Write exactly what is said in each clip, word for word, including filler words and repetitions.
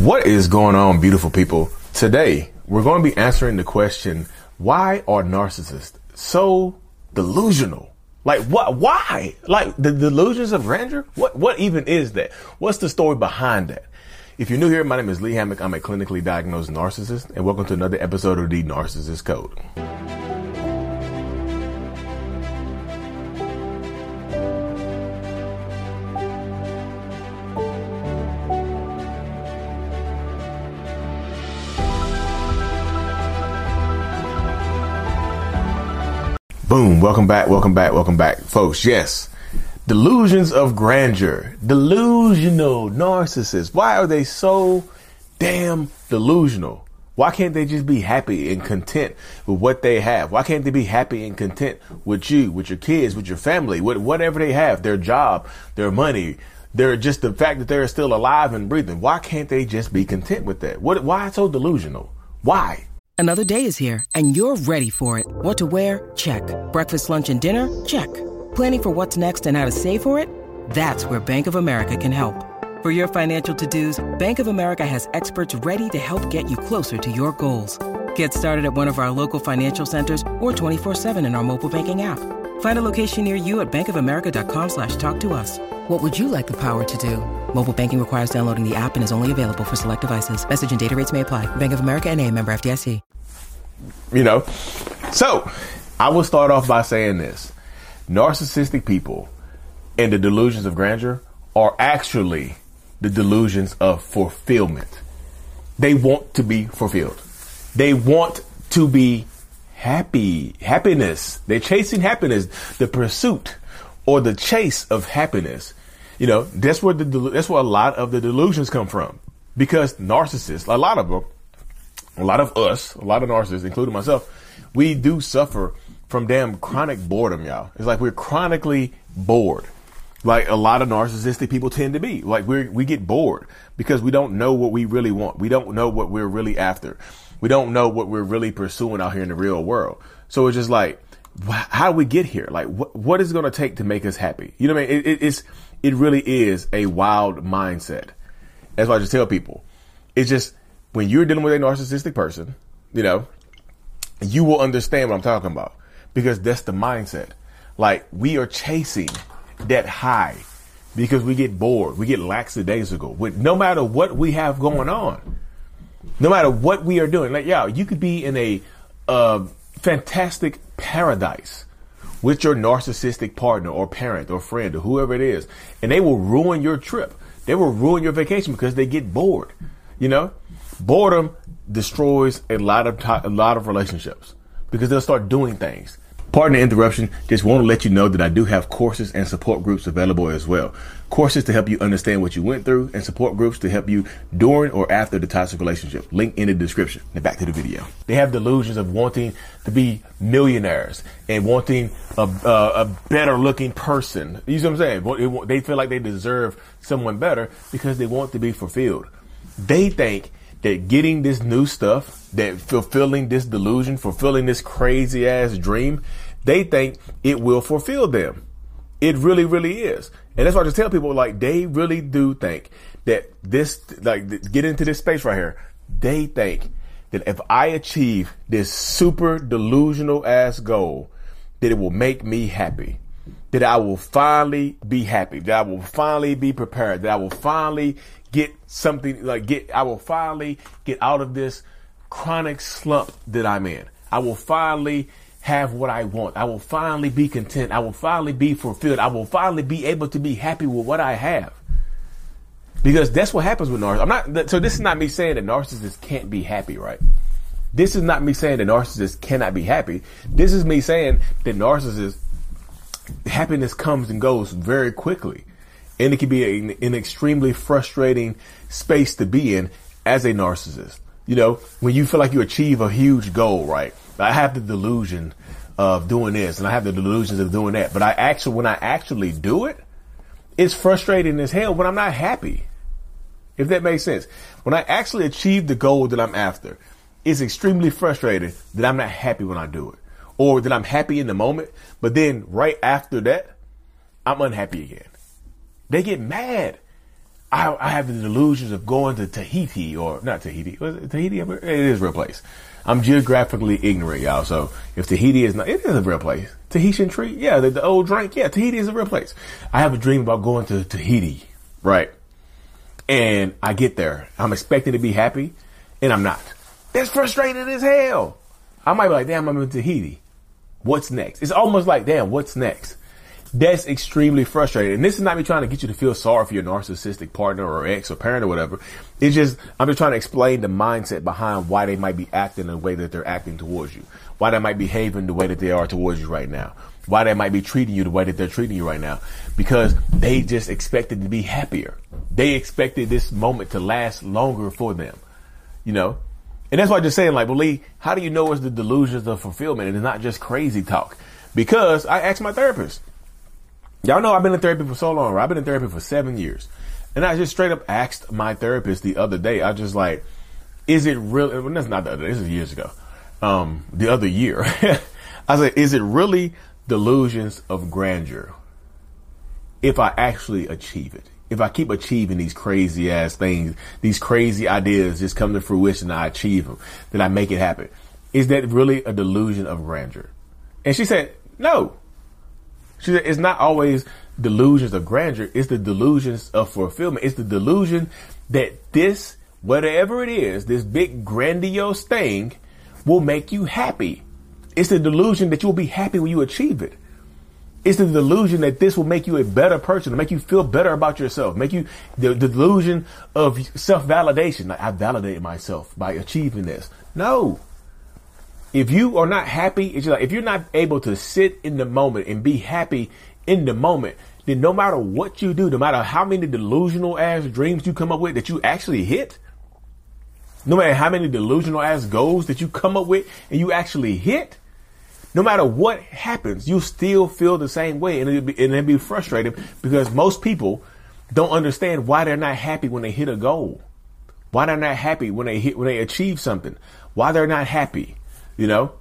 What is going on, beautiful people? Today, we're going to be answering the question, why are narcissists so delusional? Like, what? Why? Like, the delusions of grandeur? What What even is that? What's the story behind that? If you're new here, my name is Lee Hammock. I'm a clinically diagnosed narcissist, and welcome to another episode of The Narcissist Code. Boom. Welcome back. Welcome back. Welcome back, folks. Yes. Delusions of grandeur. Delusional narcissists. Why are they so damn delusional? Why can't they just be happy and content with what they have? Why can't they be happy and content with you, with your kids, with your family, with whatever they have, their job, their money, their just the fact that they're still alive and breathing? Why can't they just be content with that? What? Why so delusional? Why? Another day is here, and you're ready for it. What to wear? Check. Breakfast, lunch, and dinner? Check. Planning for what's next and how to save for it? That's where Bank of America can help. For your financial to-dos, Bank of America has experts ready to help get you closer to your goals. Get started at one of our local financial centers or twenty-four seven in our mobile banking app. Find a location near you at bankofamerica.com slash talk to us. What would you like the power to do? Mobile banking requires downloading the app and is only available for select devices. Message and data rates may apply. Bank of America N A, member F D I C. You know, so I will start off by saying this. Narcissistic people and the delusions of grandeur are actually the delusions of fulfillment. They want to be fulfilled. They want to be happy. Happiness. They're chasing happiness. The pursuit or the chase of happiness. You know, that's where the that's where a lot of the delusions come from. Because narcissists, a lot of them, a lot of us, a lot of narcissists, including myself, we do suffer from damn chronic boredom, y'all. It's like we're chronically bored. Like a lot of narcissistic people tend to be. Like we we get bored because we don't know what we really want. We don't know what we're really after. We don't know what we're really pursuing out here in the real world. So it's just like, how do we get here? Like, what what is it going to take to make us happy? You know what I mean? It, it, it's it really is a wild mindset. That's why I just tell people, it's just when you're dealing with a narcissistic person, you know, you will understand what I'm talking about because that's the mindset. Like we are chasing that high because we get bored. We get lackadaisical with no matter what we have going on, no matter what we are doing. Like, yeah, you could be in a uh, fantastic paradise with your narcissistic partner or parent or friend or whoever it is, and they will ruin your trip. They will ruin your vacation because they get bored. You know, boredom destroys a lot of t- a lot of relationships because they'll start doing things. Pardon the interruption. Just want to let you know that I do have courses and support groups available as well. Courses to help you understand what you went through and support groups to help you during or after the toxic relationship. Link in the description. Now back to the video. They have delusions of wanting to be millionaires and wanting a, a, a better looking person. You see what I'm saying? They feel like they deserve someone better because they want to be fulfilled. They think that getting this new stuff, that fulfilling this delusion, fulfilling this crazy ass dream, they think it will fulfill them. It really, really is. And that's why I just tell people, like, they really do think that this, like, get into this space right here. They think that if I achieve this super delusional ass goal, that it will make me happy, that I will finally be happy, that I will finally be prepared, that I will finally get something like get, I will finally get out of this chronic slump that I'm in. I will finally have what I want. I will finally be content. I will finally be fulfilled. I will finally be able to be happy with what I have. Because that's what happens with narcissists. I'm not, so this is not me saying that narcissists can't be happy, right? This is not me saying that narcissists cannot be happy. This is me saying that narcissists, happiness comes and goes very quickly. And it can be a, an extremely frustrating space to be in as a narcissist. You know, when you feel like you achieve a huge goal, right? I have the delusion of doing this and I have the delusions of doing that. But I actually, when I actually do it, it's frustrating as hell when I'm not happy. If that makes sense. When I actually achieve the goal that I'm after, it's extremely frustrating that I'm not happy when I do it. Or that I'm happy in the moment, but then right after that, I'm unhappy again. They get mad. I, I have the delusions of going to Tahiti or not Tahiti. Was it Tahiti? It is a real place. I'm geographically ignorant, y'all. So if Tahiti is not, it is a real place. Tahitian tree. Yeah. The, the old drink. Yeah. Tahiti is a real place. I have a dream about going to Tahiti. Right. And I get there. I'm expecting to be happy and I'm not. That's frustrating as hell. I might be like, damn, I'm in Tahiti. What's next? It's almost like, damn, what's next? That's extremely frustrating. And this is not me trying to get you to feel sorry for your narcissistic partner or ex or parent or whatever. It's just, I'm just trying to explain the mindset behind why they might be acting the way that they're acting towards you. Why they might be behaving the way that they are towards you right now. Why they might be treating you the way that they're treating you right now. Because they just expected to be happier. They expected this moment to last longer for them. You know? And that's why I'm just saying, like, well, Lee, how do you know it's the delusions of fulfillment and it's not just crazy talk? Because I asked my therapist. Y'all know I've been in therapy for so long, right? I've been in therapy for seven years. And I just straight up asked my therapist the other day, I just like, is it really, well, that's not the other day, this is years ago. Um, the other year. I said, is it really delusions of grandeur if I actually achieve it? If I keep achieving these crazy ass things, these crazy ideas just come to fruition and I achieve them, then I make it happen. Is that really a delusion of grandeur? And she said, no. She said, it's not always delusions of grandeur. It's the delusions of fulfillment. It's the delusion that this, whatever it is, this big grandiose thing will make you happy. It's the delusion that you'll be happy when you achieve it. It's the delusion that this will make you a better person, make you feel better about yourself, make you the, the delusion of self-validation. Like, I validated myself by achieving this. No. If you are not happy, it's just like, if you're not able to sit in the moment and be happy in the moment, then no matter what you do, no matter how many delusional ass dreams you come up with that you actually hit, no matter how many delusional ass goals that you come up with and you actually hit, no matter what happens, you still feel the same way. And it'll be, and it'll be frustrating because most people don't understand why they're not happy when they hit a goal, why they're not happy when they hit, when they achieve something, why they're not happy. You know,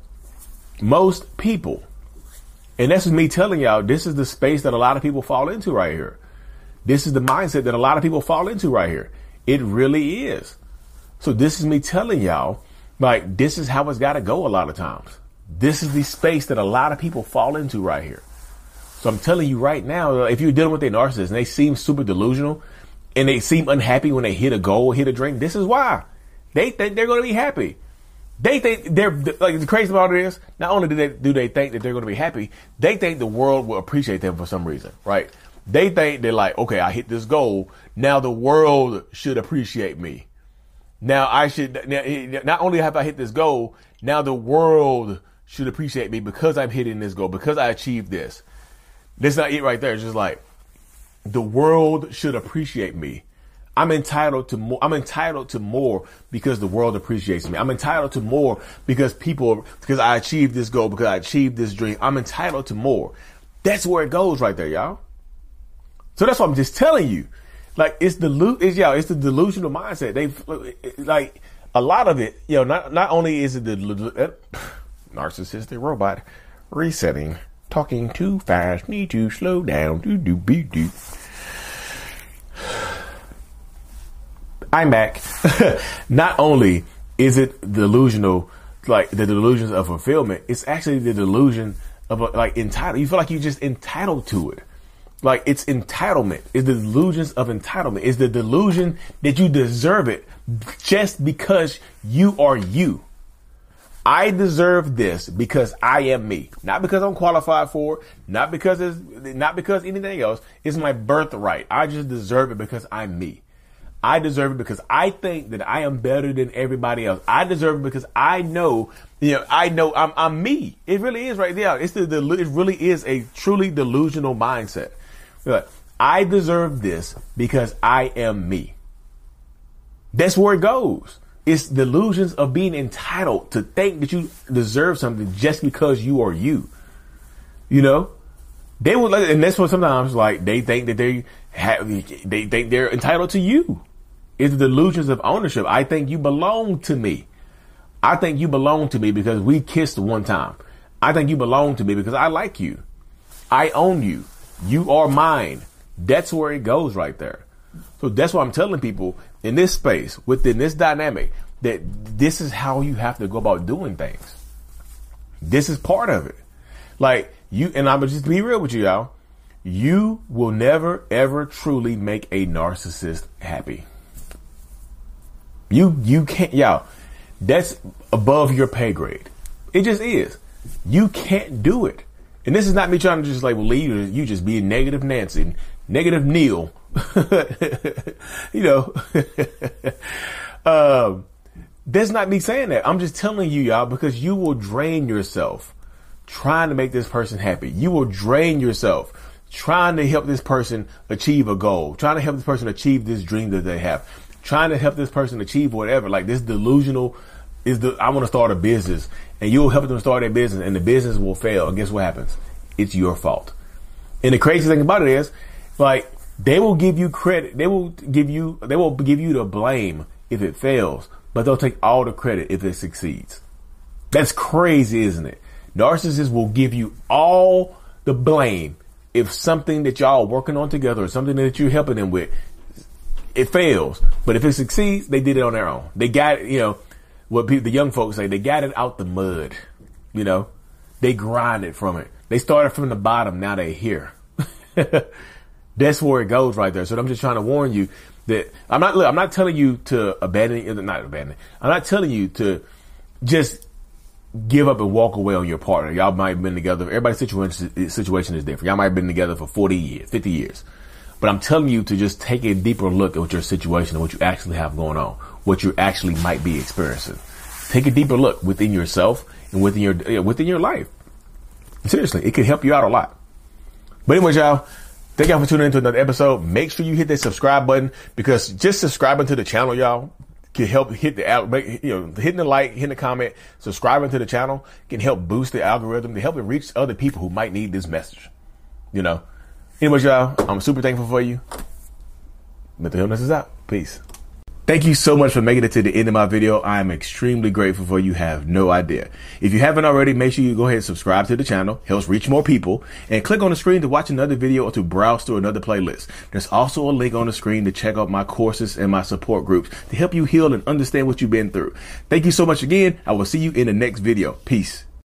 most people, and this is me telling y'all, this is the space that a lot of people fall into right here. This is the mindset that a lot of people fall into right here. It really is. So this is me telling y'all, like, this is how it's got to go a lot of times. This is the space that a lot of people fall into right here. So I'm telling you right now, if you're dealing with a narcissist and they seem super delusional and they seem unhappy when they hit a goal, hit a dream, this is why. They think they're going to be happy. They think they're, like, the crazy about it is, not only do they, do they think that they're going to be happy, they think the world will appreciate them for some reason, right? They think they're like, okay, I hit this goal. Now the world should appreciate me. Now I should, not only have I hit this goal, now the world should appreciate me because I'm hitting this goal, because I achieved this. That's not it right there. It's just like, the world should appreciate me. I'm entitled to more. I'm entitled to more because the world appreciates me. I'm entitled to more because people, because I achieved this goal, because I achieved this dream. I'm entitled to more. That's where it goes right there, y'all. So that's what I'm just telling you. Like, it's the it's y'all, it's the delusional mindset. They like a lot of it. You know, not not only is it the uh, narcissistic robot resetting, talking too fast, need to slow down. Do do be do. I'm back. Not only is it delusional, like the delusions of fulfillment, it's actually the delusion of like entitled. You feel like you're just entitled to it. Like, it's entitlement. It's the delusions of entitlement. It's the delusion that you deserve it just because you are you. I deserve this because I am me. Not because I'm qualified for it. Not because it's not because anything else. It's my birthright. I just deserve it because I'm me. I deserve it because I think that I am better than everybody else. I deserve it because I know, you know, I know I'm, I'm me. It really is right there. It's the, the, it really is a truly delusional mindset. Like, I deserve this because I am me. That's where it goes. It's delusions of being entitled to think that you deserve something just because you are you. You know, they would, and that's what sometimes like they think that they have, they think they're entitled to you. It's the delusions of ownership. I think you belong to me. I think you belong to me because we kissed one time. I think you belong to me because I like you. I own you. You are mine. That's where it goes right there. So that's why I'm telling people in this space, within this dynamic, that this is how you have to go about doing things. This is part of it. Like you, and I'm gonna just be real with you, y'all. You will never, ever truly make a narcissist happy. You, you can't, y'all, that's above your pay grade. It just is. You can't do it. And this is not me trying to just like, well, leave you, you just be a negative Nancy, negative Neil. You know, um, that's not me saying that. I'm just telling you, y'all, because you will drain yourself trying to make this person happy. You will drain yourself trying to help this person achieve a goal, trying to help this person achieve this dream that they have, trying to help this person achieve whatever. Like this delusional is the, I want to start a business, and you'll help them start their business, and the business will fail. And guess what happens? It's your fault. And the crazy thing about it is, like, they will give you credit. They will give you, they will give you the blame if it fails, but they'll take all the credit if it succeeds. That's crazy, isn't it? Narcissists will give you all the blame if something that y'all are working on together or something that you're helping them with, it fails. But if it succeeds, they did it on their own. They got it, you know, what people, the young folks say, they got it out the mud. You know, they grinded from it. They started from the bottom. Now they're here. That's where it goes right there. So I'm just trying to warn you that I'm not, look, I'm not telling you to abandon, not abandon. I'm not telling you to just give up and walk away on your partner. Y'all might have been together. Everybody's situation, situation is different. Y'all might have been together for forty years, fifty years. But I'm telling you to just take a deeper look at what your situation and what you actually have going on, what you actually might be experiencing. Take a deeper look within yourself and within your, within your life. Seriously, it could help you out a lot. But anyways, y'all, thank y'all for tuning into another episode. Make sure you hit that subscribe button, because just subscribing to the channel, y'all, can help hit the, you know, hitting the like, hitting the comment, subscribing to the channel can help boost the algorithm to help it reach other people who might need this message. You know, anyways, y'all, I'm super thankful for you. Mental Healness is out. Peace. Thank you so much for making it to the end of my video. I am extremely grateful for you. You have no idea. If you haven't already, make sure you go ahead and subscribe to the channel. Helps reach more people. And click on the screen to watch another video or to browse through another playlist. There's also a link on the screen to check out my courses and my support groups to help you heal and understand what you've been through. Thank you so much again. I will see you in the next video. Peace.